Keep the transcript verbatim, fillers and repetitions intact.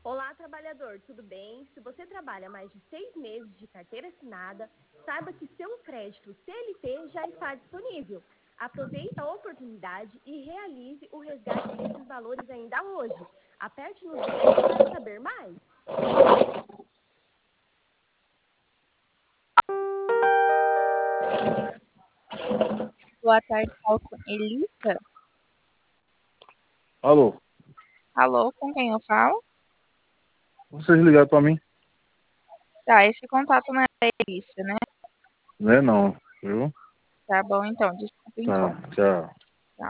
Olá, trabalhador, tudo bem? Se você trabalha mais de seis meses de carteira assinada, saiba que seu crédito C L T já está disponível. Aproveite a oportunidade e realize o resgate desses valores ainda hoje. Aperte no zero para saber mais. Boa tarde, falo com Elissa. Alô, Alô, com quem eu falo? vocês ligaram pra mim? Tá, esse contato não é da Elissa, né? Não é não, viu? Tá bom, então, desculpa o Tá, incômodo. tchau.